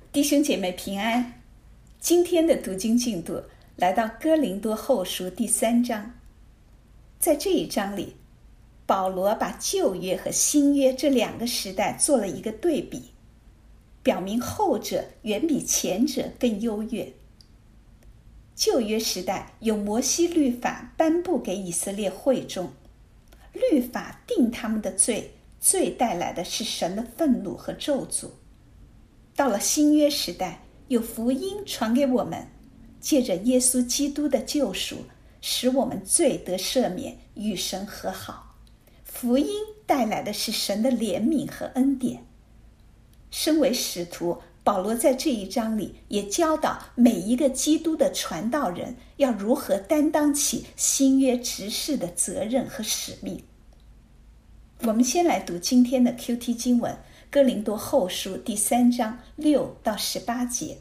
弟兄姐妹平安，今天的读经进度来到哥林多后书第3章。在这一章里，保罗把旧约和新约这两个时代做了一个对比，表明后者远比前者更优越。旧约时代有摩西律法颁布给以色列会众，律法定他们的罪，罪带来的是神的愤怒和咒诅。到了新约时代，有福音传给我们，借着耶稣基督的救赎，使我们罪得赦免，与神和好。福音带来的是神的怜悯和恩典。身为使徒，保罗在这一章里也教导每一个基督的传道人要如何担当起新约执事的责任和使命。我们先来读今天的 QT 经文，哥林多后书第3章6到18节。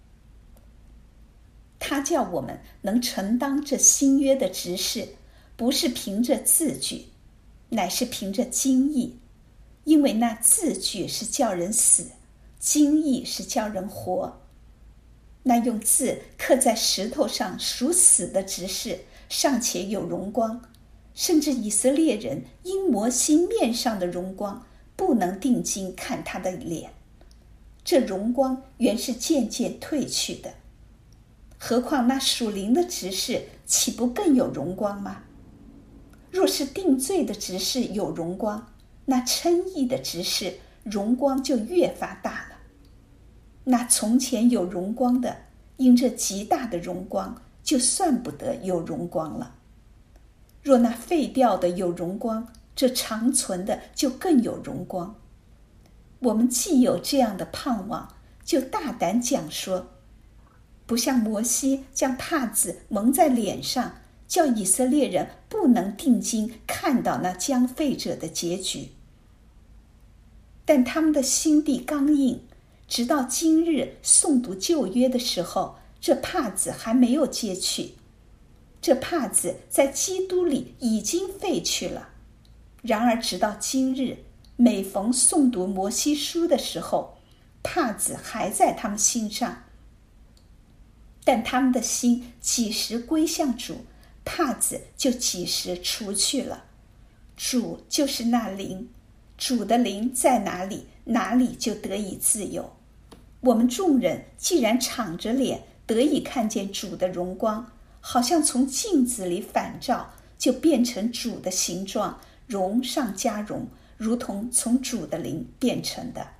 他叫我们能承当这新约的执事，不是凭着字句，乃是凭着经意。因为那字句是叫人死，经意是叫人活。那用字刻在石头上属死的执事，尚且有荣光，甚至以色列人因摩西面上的荣光，不能定睛看他的脸。这荣光原是渐渐褪去的。何况那属灵的执事，岂不更有荣光吗？若是定罪的执事有荣光，那称义的执事荣光就越发大了。那从前有荣光的，因这极大的荣光，就算不得有荣光了。若那废掉的有荣光，这长存的就更有荣光。我们既有这样的盼望，就大胆讲说，不像摩西将帕子蒙在脸上，叫以色列人不能定睛看到那将废者的结局。但他们的心地刚硬，直到今日诵读旧约的时候，这帕子还没有揭去。这帕子在基督里已经废去了。然而直到今日，每逢诵读摩西书的时候，帕子还在他们心上。但他们的心几时归向主，帕子就几时除去了。主就是那灵，主的灵在哪里，哪里就得以自由。我们众人既然敞着脸得以看见主的荣光，好像从镜子里反照，就变成主的形状，荣上加荣，如同从主的灵变成的。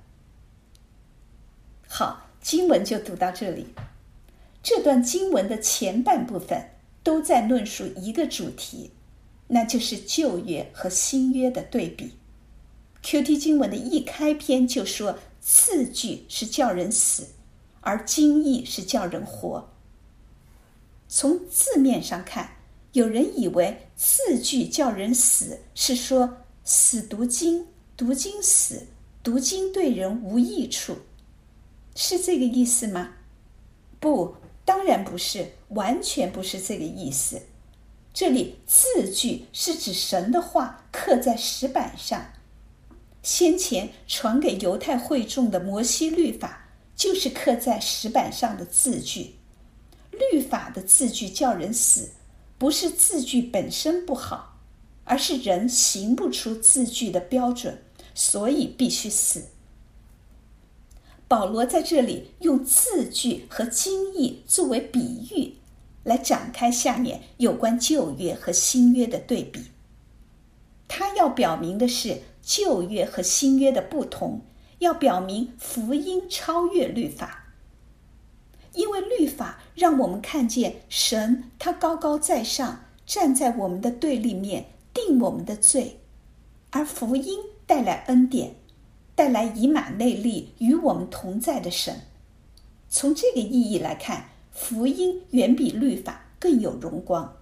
好，经文就读到这里。这段经文的前半部分都在论述一个主题，那就是旧约和新约的对比。QT 经文的一开篇就说，字句是叫人死，而经意是叫人活。从字面上看，有人以为字句叫人死是说死读经，读经死，读经对人无益处，是这个意思吗？不，当然不是，完全不是这个意思。这里字句是指神的话刻在石板上。先前传给犹太会众的摩西律法，就是刻在石板上的字句。律法的字句叫人死，不是字句本身不好，而是人行不出字句的标准，所以必须死。保罗在这里用字句和经意作为比喻，来展开下面有关旧约和新约的对比。他要表明的是旧约和新约的不同，要表明福音超越律法。因为律法让我们看见神，他高高在上，站在我们的对立面，定我们的罪，而福音带来恩典，带来以马内利与我们同在的神。从这个意义来看，福音远比律法更有荣光。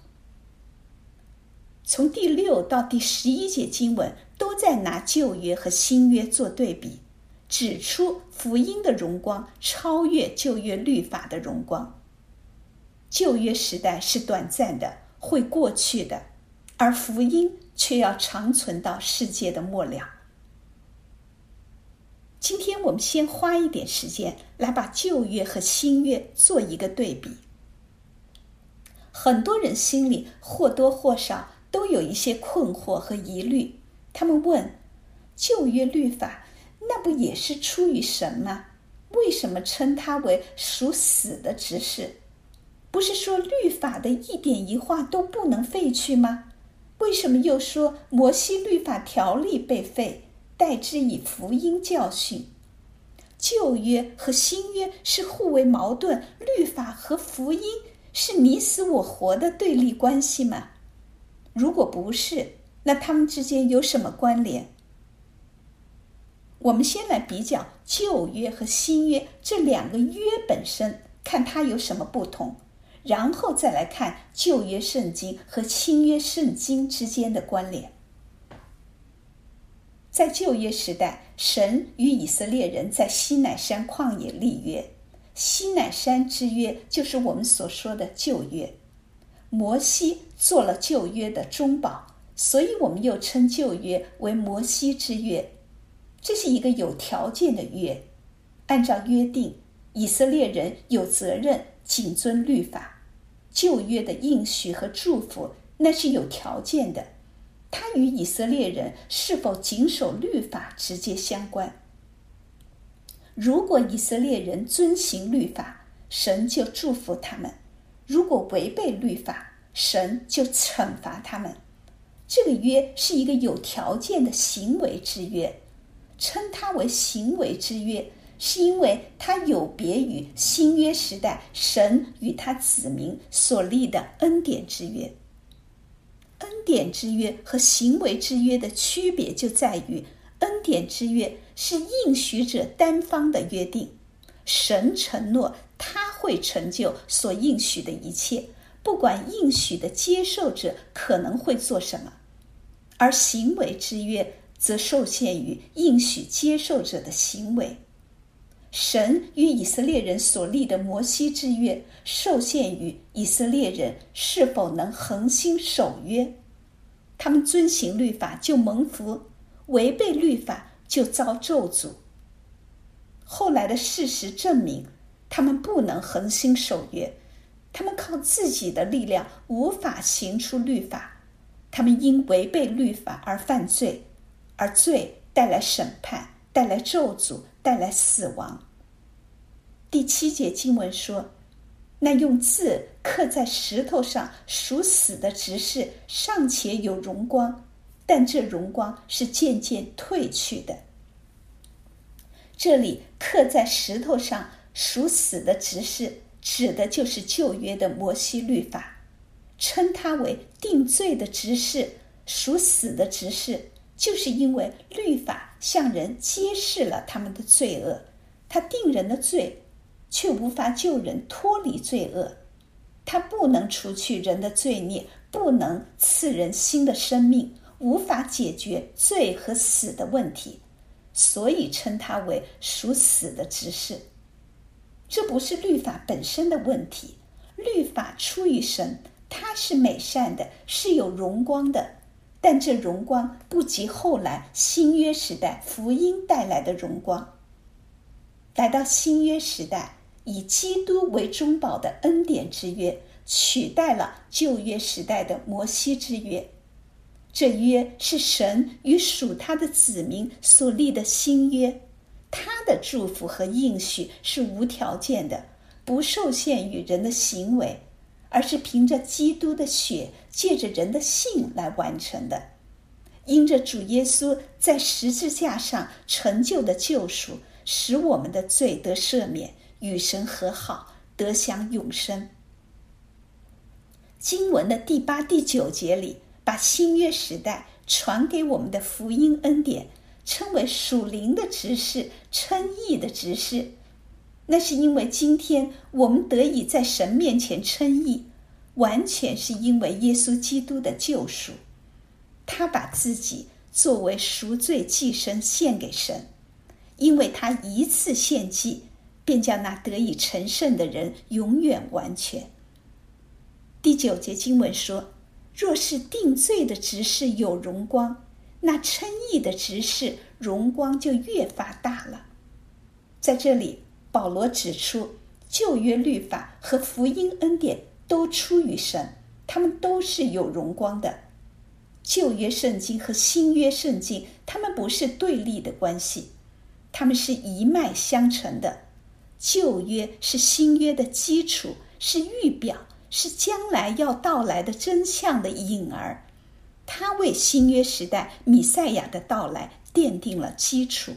从第6到第11节经文都在拿旧约和新约做对比，指出福音的荣光超越旧约律法的荣光。旧约时代是短暂的，会过去的，而福音却要长存到世界的末了。 今天我们先花一点时间来把旧约和新约做一个对比。很多人心里或多或少都有一些困惑和疑虑，他们问，旧约律法那不也是出于神吗？为什么称它为属死的执事？不是说律法的一点一画都不能废去吗？为什么又说摩西律法条例被废，代之以福音教训？旧约和新约是互为矛盾，律法和福音是你死我活的对立关系吗？如果不是，那他们之间有什么关联？我们先来比较旧约和新约这两个约本身，看它有什么不同，然后再来看旧约圣经和新约圣经之间的关联。在旧约时代，神与以色列人在西乃山旷野立约，西乃山之约就是我们所说的旧约。摩西做了旧约的中保，所以我们又称旧约为摩西之约。这是一个有条件的约，按照约定，以色列人有责任谨遵律法。旧约的应许和祝福那是有条件的，它与以色列人是否谨守律法直接相关。如果以色列人遵行律法，神就祝福他们；如果违背律法，神就惩罚他们。这个约是一个有条件的行为之约，称它为行为之约，是因为它有别于新约时代神与他子民所立的恩典之约。恩典之约和行为之约的区别就在于，恩典之约是应许者单方的约定，神承诺他会成就所应许的一切，不管应许的接受者可能会做什么。而行为之约则受限于应许接受者的行为。神与以色列人所立的摩西之约受限于以色列人是否能恒心守约，他们遵行律法就蒙福，违背律法就遭咒诅。后来的事实证明，他们不能恒心守约，他们靠自己的力量无法行出律法，他们因违背律法而犯罪，而罪带来审判，带来咒诅，带来死亡。第7节经文说，那用字刻在石头上属死的执事尚且有荣光，但这荣光是渐渐褪去的。这里刻在石头上属死的执事指的就是旧约的摩西律法，称它为定罪的执事，属死的执事，就是因为律法向人揭示了他们的罪恶，他定人的罪，却无法救人脱离罪恶，他不能除去人的罪孽，不能赐人新的生命，无法解决罪和死的问题，所以称它为属死的执事。这不是律法本身的问题，律法出于神，它是美善的，是有荣光的，但这荣光不及后来新约时代福音带来的荣光。来到新约时代，以基督为中保的恩典之约取代了旧约时代的摩西之约。这约是神与属他的子民所立的新约，他的祝福和应许是无条件的，不受限于人的行为，而是凭着基督的血，借着人的信来完成的。因着主耶稣在十字架上成就的救赎，使我们的罪得赦免，与神和好，得享永生。经文的第8、第9节里，把新约时代传给我们的福音恩典称为属灵的执事，称义的执事。那是因为今天我们得以在神面前称义，完全是因为耶稣基督的救赎。他把自己作为赎罪祭牲献给神，因为他一次献祭，便叫那得以成圣的人永远完全。第9节经文说，若是定罪的执事有荣光，那称义的执事荣光就越发大了。 在这里，保罗指出，旧约律法和福音恩典都出于神，他们都是有荣光的。旧约圣经和新约圣经，它们不是对立的关系，它们是一脉相承的。旧约是新约的基础，是预表，是将来要到来的真相的影儿，它为新约时代弥赛亚的到来奠定了基础。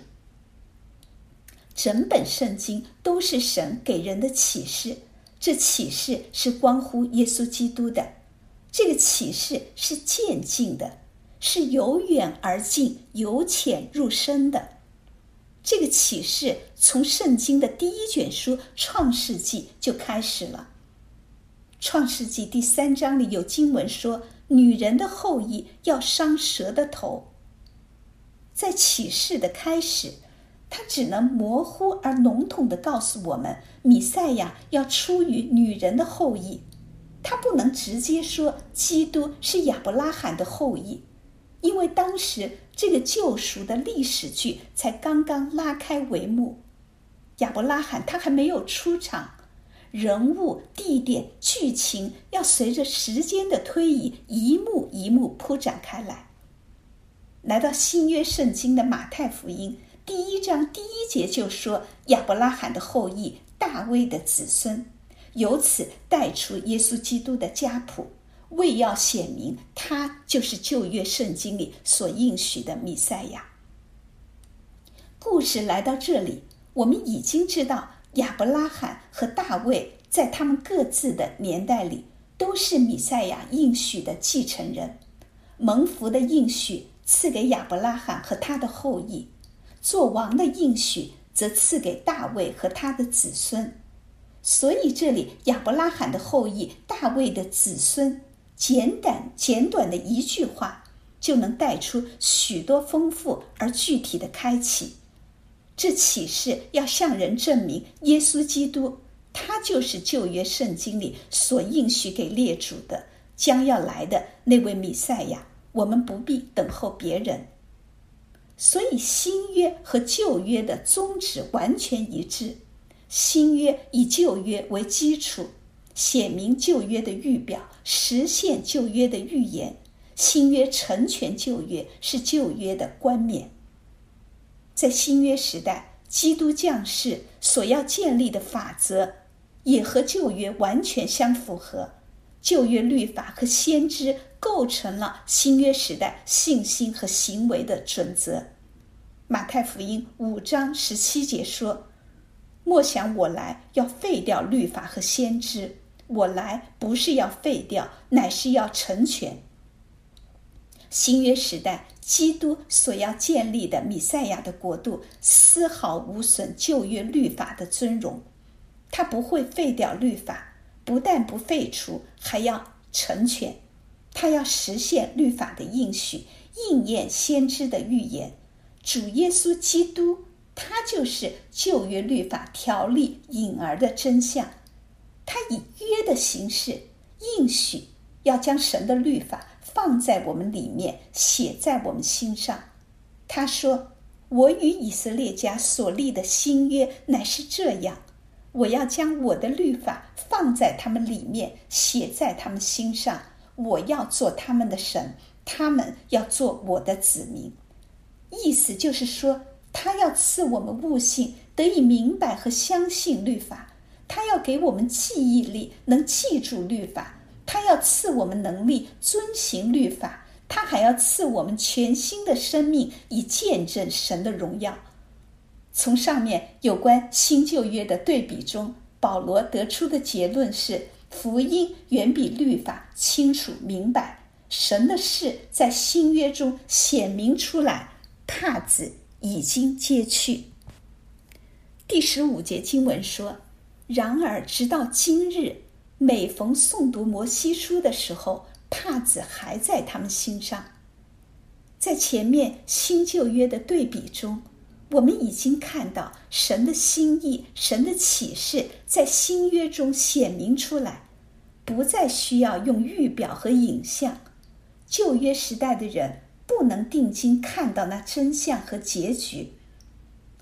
整本圣经都是神给人的启示，这启示是关乎耶稣基督的，这个启示是渐进的，是由远而近，由浅入深的。这个启示从圣经的第一卷书创世纪就开始了。创世纪第3章里有经文说，女人的后裔要伤蛇的头。在启示的开始，它只能模糊而笼统地告诉我们，弥赛亚要出于女人的后裔。它不能直接说基督是亚伯拉罕的后裔，因为当时这个救赎的历史剧才刚刚拉开帷幕，亚伯拉罕他还没有出场，人物、地点、剧情要随着时间的推移一幕一幕铺展开来。来到新约圣经的马太福音第1章第1节就说，亚伯拉罕的后裔，大卫的子孙，由此带出耶稣基督的家谱，为要显明他就是旧约圣经里所应许的弥赛亚。故事来到这里，我们已经知道亚伯拉罕和大卫在他们各自的年代里都是弥赛亚应许的继承人，蒙福的应许赐给亚伯拉罕和他的后裔，做王的应许则赐给大卫和他的子孙。所以这里亚伯拉罕的后裔，大卫的子孙，简短的一句话就能带出许多丰富而具体的开启。这启示要向人证明耶稣基督，他就是旧约圣经里所应许给列祖的将要来的那位弥赛亚，我们不必等候别人。所以新约和旧约的宗旨完全一致，新约以旧约为基础，写明旧约的预表，实现旧约的预言，新约成全旧约，是旧约的冠冕。在新约时代，基督降世所要建立的法则也和旧约完全相符合，旧约律法和先知构成了新约时代信心和行为的准则。马太福音5章17节说，莫想我来要废掉律法和先知，我来不是要废掉，乃是要成全。新约时代基督所要建立的弥赛亚的国度，丝毫无损旧约律法的尊荣。他不会废掉律法，不但不废除，还要成全。他要实现律法的应许，应验先知的预言。主耶稣基督，他就是旧约律法条例影儿的真相。他以约的形式应许要将神的律法放在我们里面，写在我们心上。他说，我与以色列家所立的新约乃是这样，我要将我的律法放在他们里面，写在他们心上，我要做他们的神，他们要做我的子民。意思就是说，他要赐我们悟性，得以明白和相信律法，他要给我们记忆力，能记住律法，他要赐我们能力遵行律法，他还要赐我们全新的生命，以见证神的荣耀。从上面有关新旧约的对比中，保罗得出的结论是，福音远比律法清楚明白，神的事在新约中显明出来，帕子已经揭去。第15节经文说，然而直到今日，每逢诵读摩西书的时候，帕子还在他们心上。在前面新旧约的对比中，我们已经看到神的心意，神的启示在新约中显明出来，不再需要用预表和影像。旧约时代的人不能定睛看到那真相和结局。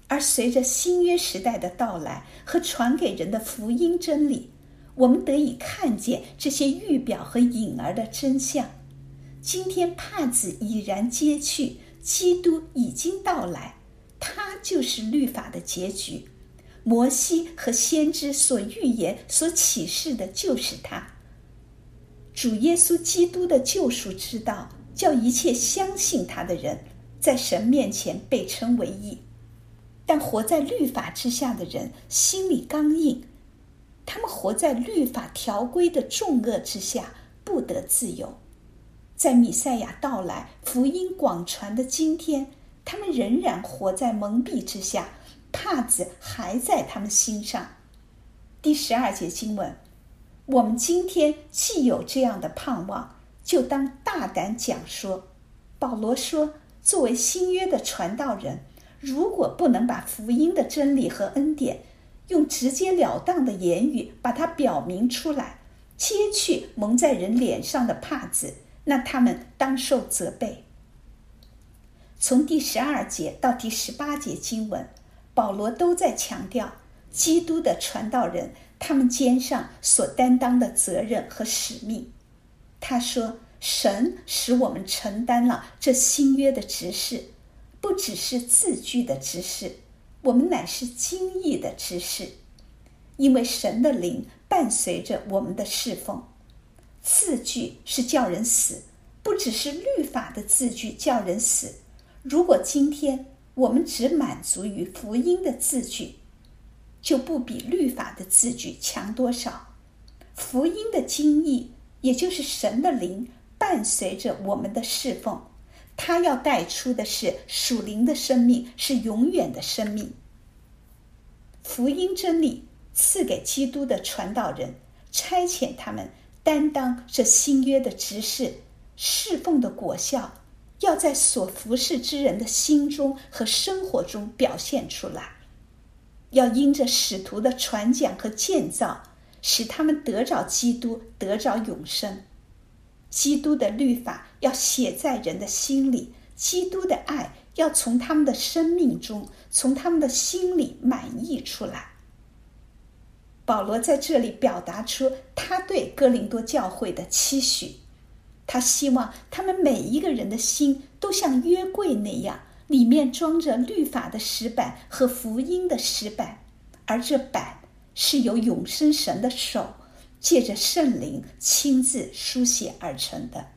而随着新约时代的到来和传给人的福音真理，我们得以看见这些预表和影儿的真相。今天帕子已然揭去，基督已经到来，他就是律法的结局。摩西和先知所预言所启示的就是他。主耶稣基督的救赎之道，叫一切相信他的人在神面前被称为义。但活在律法之下的人心里刚硬，他们活在律法条规的重恶之下，不得自由。在弥赛亚到来、福音广传的今天，他们仍然活在蒙蔽之下，帕子还在他们心上。第12节经文，我们今天既有这样的盼望，就当大胆讲说。保罗说，作为新约的传道人，如果不能把福音的真理和恩典用直截了当的言语把它表明出来，揭去蒙在人脸上的帕子，那他们当受责备。从第12节到第18节经文，保罗都在强调基督的传道人他们肩上所担当的责任和使命。他说，神使我们承担了这新约的职事，不只是字句的职事，我们乃是经意的职事，因为神的灵伴随着我们的侍奉。字句是叫人死，不只是律法的字句叫人死。如果今天我们只满足于福音的字句，就不比律法的字句强多少。福音的经意，也就是神的灵伴随着我们的侍奉，他要带出的是属灵的生命，是永远的生命。福音真理赐给基督的传道人，差遣他们担当这新约的职事，侍奉的果效要在所服侍之人的心中和生活中表现出来，要因着使徒的传讲和建造，使他们得着基督，得着永生。基督的律法要写在人的心里，基督的爱要从他们的生命中，从他们的心里满溢出来。保罗在这里表达出他对哥林多教会的期许，他希望他们每一个人的心都像约柜那样，里面装着律法的石板和福音的石板，而这板是由永生神的手借着圣灵亲自书写而成的。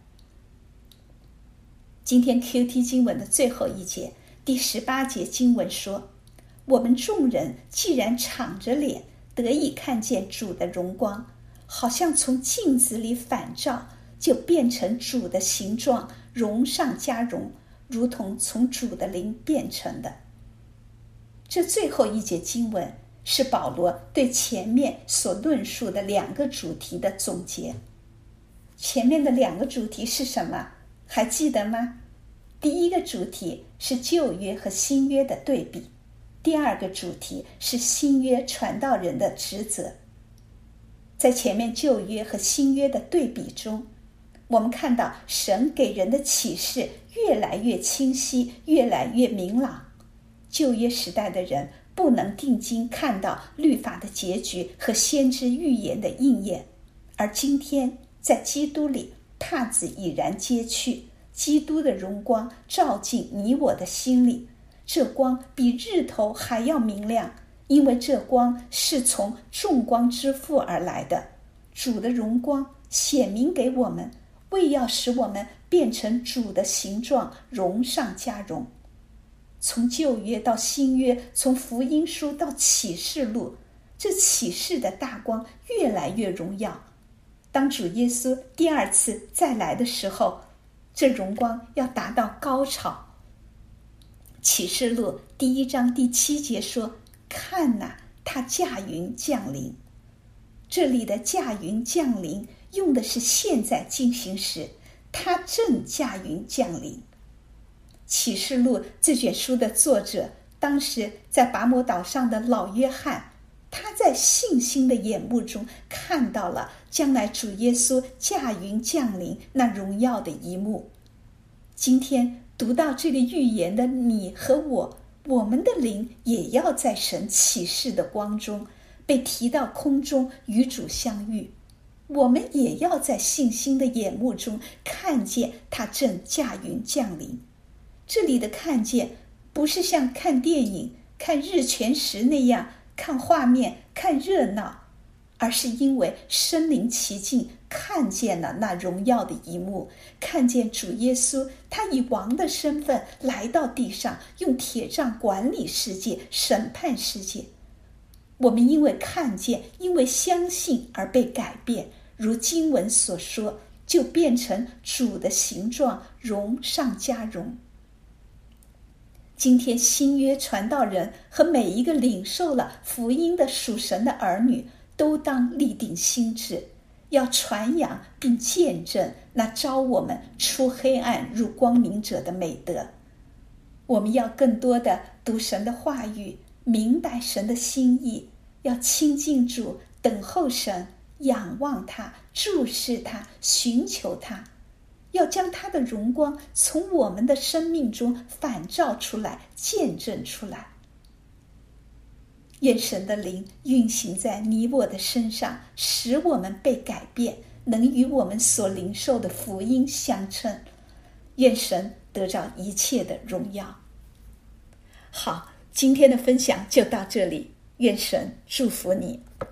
今天 QT 经文的最后一节，第18节经文说，我们众人既然敞着脸得以看见主的荣光，好像从镜子里反照，就变成主的形状，荣上加荣，如同从主的灵变成的。这最后一节经文是保罗对前面所论述的2个主题的总结。前面的2个主题是什么？还记得吗？第一个主题是旧约和新约的对比，第2个主题是新约传道人的职责。在前面旧约和新约的对比中，我们看到神给人的启示越来越清晰，越来越明朗。旧约时代的人不能定睛看到律法的结局和先知预言的应验，而今天在基督里，帕子已然揭去，基督的荣光照进你我的心里，这光比日头还要明亮，因为这光是从众光之父而来的。主的荣光显明给我们，为要使我们变成主的形状，荣上加荣。从旧约到新约，从福音书到启示录，这启示的大光越来越荣耀。当主耶稣第2次再来的时候，这荣光要达到高潮。启示录第1章第7节说，看哪，他驾云降临。这里的驾云降临用的是现在进行时，他正驾云降临。启示录这卷书的作者，当时在拔摩岛上的老约翰，他在信心的眼目中看到了将来主耶稣驾云降临那荣耀的一幕。今天读到这个预言的你和我， 我们的灵也要在神启示的光中被提到空中与主相遇，我们也要在信心的眼目中看见他正驾云降临。这里的看见不是像看电影、看日全食那样看画面、看热闹，而是因为身临其境，看见了那荣耀的一幕，看见主耶稣他以王的身份来到地上，用铁杖管理世界，审判世界。我们因为看见，因为相信而被改变，如经文所说，就变成主的形状，荣上加荣。今天新约传道人和每一个领受了福音的属神的儿女，都当立定心志，要传扬并见证那招我们出黑暗入光明者的美德。我们要更多的读神的话语，明白神的心意，要亲近主，等候神，仰望他，注视他，寻求他，要将他的荣光从我们的生命中反照出来，见证出来。愿神的灵运行在你我的身上，使我们被改变，能与我们所领受的福音相称。愿神得着一切的荣耀。好，今天的分享就到这里，愿神祝福你。